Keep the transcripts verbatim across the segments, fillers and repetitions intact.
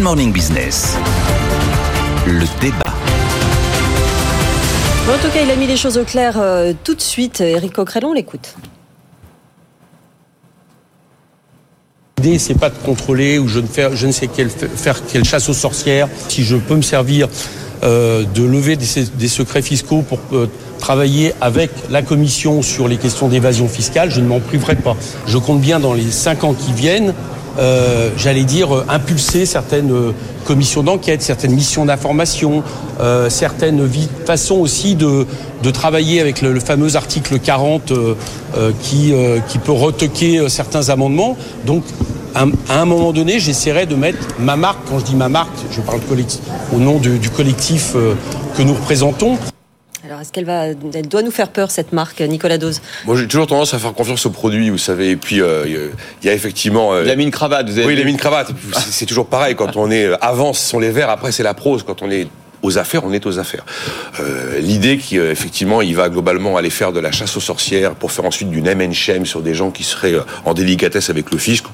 Morning Business, le débat. En tout cas, il a mis les choses au clair euh, tout de suite. Éric Coquerel, on l'écoute. L'idée, c'est pas de contrôler ou je ne, fais, je ne sais quelle, faire quelle chasse aux sorcières. Si je peux me servir euh, de lever des, des secrets fiscaux pour euh, travailler avec la Commission sur les questions d'évasion fiscale, je ne m'en priverai pas. Je compte bien dans les cinq ans qui viennent, euh, j'allais dire, euh, impulser certaines euh, commissions d'enquête, certaines missions d'information, euh, certaines vi- façons aussi de, de travailler avec le, le fameux article quarante euh, euh, qui, euh, qui peut retoquer euh, certains amendements. Donc, à, à un moment donné, j'essaierai de mettre ma marque. Quand je dis ma marque, je parle collectif, au nom du, du collectif euh, que nous représentons. Alors, est-ce qu'elle va, elle doit nous faire peur, cette marque, Nicolas Dose? Moi, j'ai toujours tendance à faire confiance au produit, vous savez. Et puis, euh, il y a effectivement... Euh... Il a mis une cravate, vous avez Oui, vu. il a mis une cravate. C'est, c'est toujours pareil. Quand on est... Avant, ce sont les vers, après, c'est la prose. Quand on est aux affaires, on est aux affaires. Euh, l'idée qu'effectivement, il va globalement aller faire de la chasse aux sorcières pour faire ensuite du name and shame sur des gens qui seraient en délicatesse avec le fisc...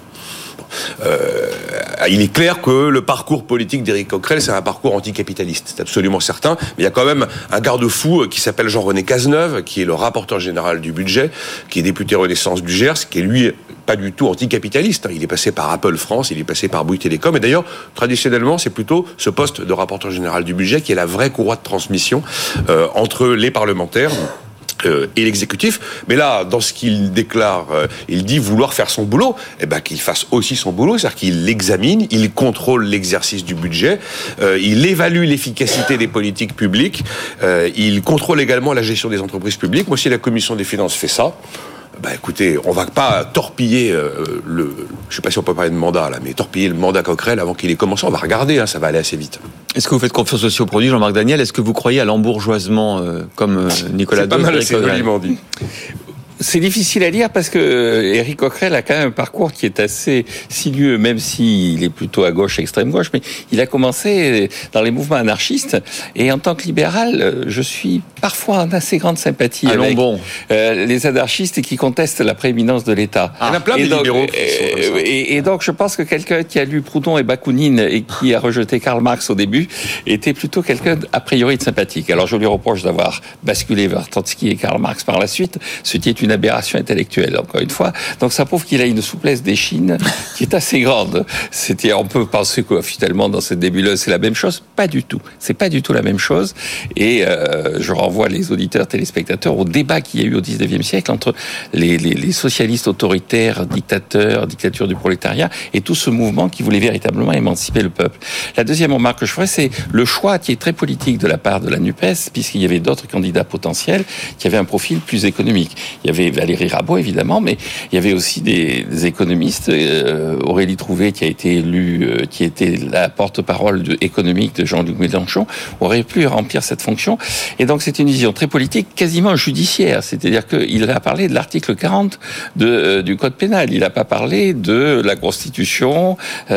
Euh, il est clair que le parcours politique d'Éric Coquerel, c'est un parcours anticapitaliste, c'est absolument certain. Mais il y a quand même un garde-fou qui s'appelle Jean-René Cazeneuve, qui est le rapporteur général du budget, qui est député Renaissance du Gers, qui est lui pas du tout anticapitaliste. Il est passé par Apple France, il est passé par Bouygues Télécom. Et d'ailleurs, traditionnellement, c'est plutôt ce poste de rapporteur général du budget qui est la vraie courroie de transmission euh, entre les parlementaires Euh, et l'exécutif. Mais là, dans ce qu'il déclare, euh, il dit vouloir faire son boulot, eh ben qu'il fasse aussi son boulot, c'est-à-dire qu'il l'examine, il contrôle l'exercice du budget, euh, il évalue l'efficacité des politiques publiques, euh, il contrôle également la gestion des entreprises publiques. Moi, si la Commission des finances fait ça, bah écoutez, on va pas torpiller euh, le, je sais pas si on peut parler de mandat là, mais torpiller le mandat Coquerel avant qu'il ait commencé. On va regarder, hein, ça va aller assez vite. Est-ce que vous faites confiance aussi au produit, Jean-Marc Daniel? Est-ce que vous croyez à l'embourgeoisement euh, comme euh, Nicolas C'est pas Dose, mal, Éric c'est Coquerel? joliment dit. C'est difficile à dire parce que Éric Coquerel a quand même un parcours qui est assez sinueux, même s'il est plutôt à gauche, extrême gauche, mais il a commencé dans les mouvements anarchistes. Et en tant que libéral, je suis parfois en assez grande sympathie Allons avec bon. euh, les anarchistes qui contestent la prééminence de l'État. Il y en a plein et des donc, libéraux qui sont comme ça. Et, et donc, je pense que quelqu'un qui a lu Proudhon et Bakounine et qui a rejeté Karl Marx au début était plutôt quelqu'un a priori de sympathique. Alors, je lui reproche d'avoir basculé vers Trotsky et Karl Marx par la suite, ce qui est une aberration intellectuelle, encore une fois. Donc, ça prouve qu'il a une souplesse d'échine qui est assez grande. C'était, on peut penser que finalement, dans cette nébuleuse, c'est la même chose. Pas du tout. C'est pas du tout la même chose. Et euh, je renvoie les auditeurs, téléspectateurs au débat qu'il y a eu au dix-neuvième siècle entre les, les, les socialistes autoritaires, dictateurs, dictature du prolétariat, et tout ce mouvement qui voulait véritablement émanciper le peuple. La deuxième remarque que je ferai, c'est le choix qui est très politique de la part de la NUPES, puisqu'il y avait d'autres candidats potentiels qui avaient un profil plus économique. Il y avait Valérie Rabault, évidemment, mais il y avait aussi des, des économistes. Euh, Aurélie Trouvé, qui a été élue, euh, qui était la porte-parole de, économique de Jean-Luc Mélenchon, aurait pu remplir cette fonction. Et donc, c'est une vision très politique, quasiment judiciaire. C'est-à-dire qu'il a parlé de l'article quarante de, euh, du Code pénal. Il n'a pas parlé de la Constitution,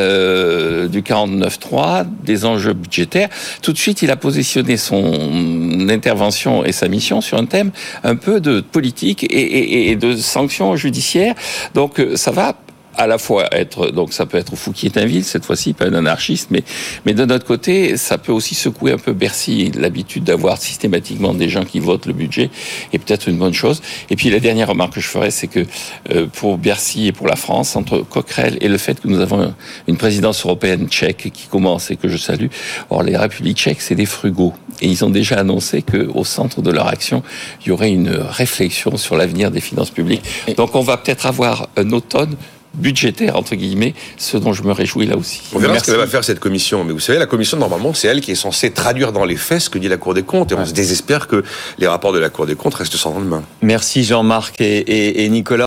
euh, du quarante-neuf trois, des enjeux budgétaires. Tout de suite, il a positionné son intervention et sa mission sur un thème un peu de politique et, et, et de sanctions judiciaires. Donc, ça va à la fois être, donc ça peut être Fouquier-Tinville, cette fois-ci, pas un anarchiste, mais, mais de notre côté, ça peut aussi secouer un peu Bercy, l'habitude d'avoir systématiquement des gens qui votent le budget, est peut-être une bonne chose. Et puis la dernière remarque que je ferai, c'est que euh, pour Bercy et pour la France, entre Coquerel et le fait que nous avons une présidence européenne tchèque qui commence et que je salue, or les républiques tchèques, c'est des frugaux. Et ils ont déjà annoncé qu'au centre de leur action, il y aurait une réflexion sur l'avenir des finances publiques. Donc on va peut-être avoir un automne budgétaire, entre guillemets, ce dont je me réjouis là aussi. On verra Merci. ce qu'elle va faire cette commission. Mais vous savez, la commission, normalement, c'est elle qui est censée traduire dans les faits ce que dit la Cour des comptes. Et on se désespère que les rapports de la Cour des comptes restent sans lendemain. Merci Jean-Marc et, et, et Nicolas.